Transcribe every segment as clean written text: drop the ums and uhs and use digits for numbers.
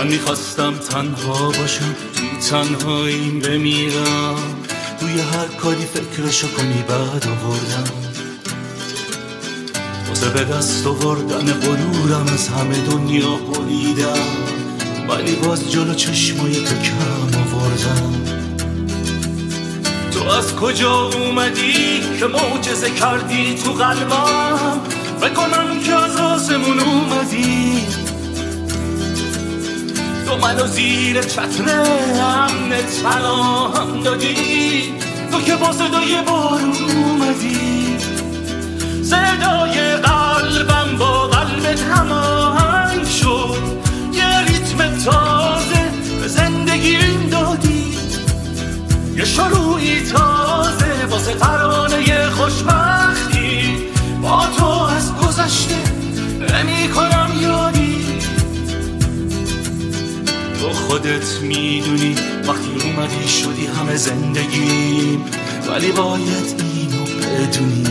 من میخواستم تنها باشم، توی تنهاییم بمیرم، توی هر کاری فکرشو کنی بعد آوردم، واسه به دست آوردن غرورم از همه دنیا بریدم، ولی باز جلو چشمای تو کم آوردم. تو از کجا اومدی که معجزه کردی تو قلبم، بکنم که از آسمون اومدی، تو منو زیر چتر امنت پناهم دادی، تو که با صدای بارون اومدی، صدای قلبم با قلبت هماهنگ شد، یه ریتم تازه به زندگیم دادی، یه شروعی تازه واسه ترانه خوشبختی، با تو از گذشته نمی کنم یادی. تو خودت میدونی وقتی اومدی شدی همه زندگیم، ولی باید اینو بدونی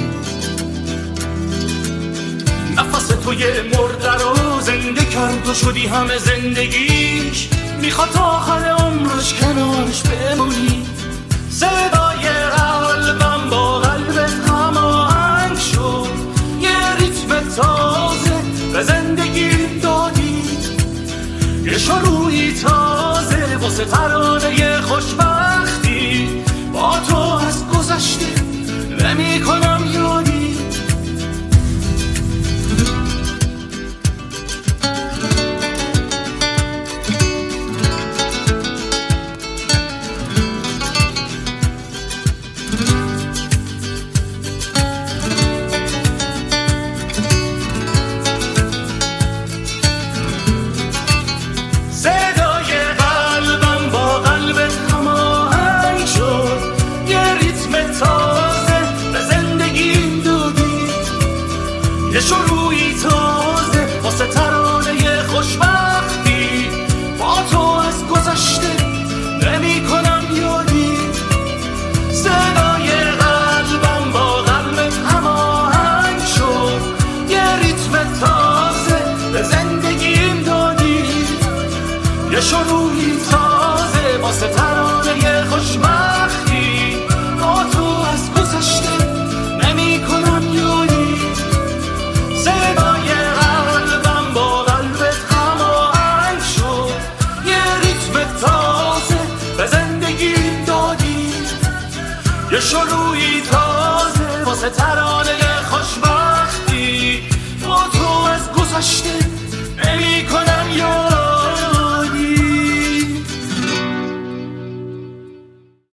نفس تو یه مرده رو زنده کرد و شدی همه زندگیش، میخواد تا آخر عمرش کنارش بمونی، صدای قلبم با قلبت هماهنگ شد، یه ریتم تازه به زندگی دادی، یه شروعی تازه واسه ترانه خوشبختی، با تو از گذشته نمی کنم یادی. یه شروعی تازه واسه ترانه خوشبختی، با تو از گذشته نمی کنم یادی، صدای قلبم با قلبت هماهنگ شد، یه ریتم تازه به زندگیم دادی، یه شروعی تازه واسه ترانه خوشبختی، با تو از گذشته نمی کنم یادی، صدای قلبم با قلبت هماهنگ شد، یه ریتم تازه به زندگی دادی، یه شروعی تازه واسه ترانه خوشبختی، با تو از گذشته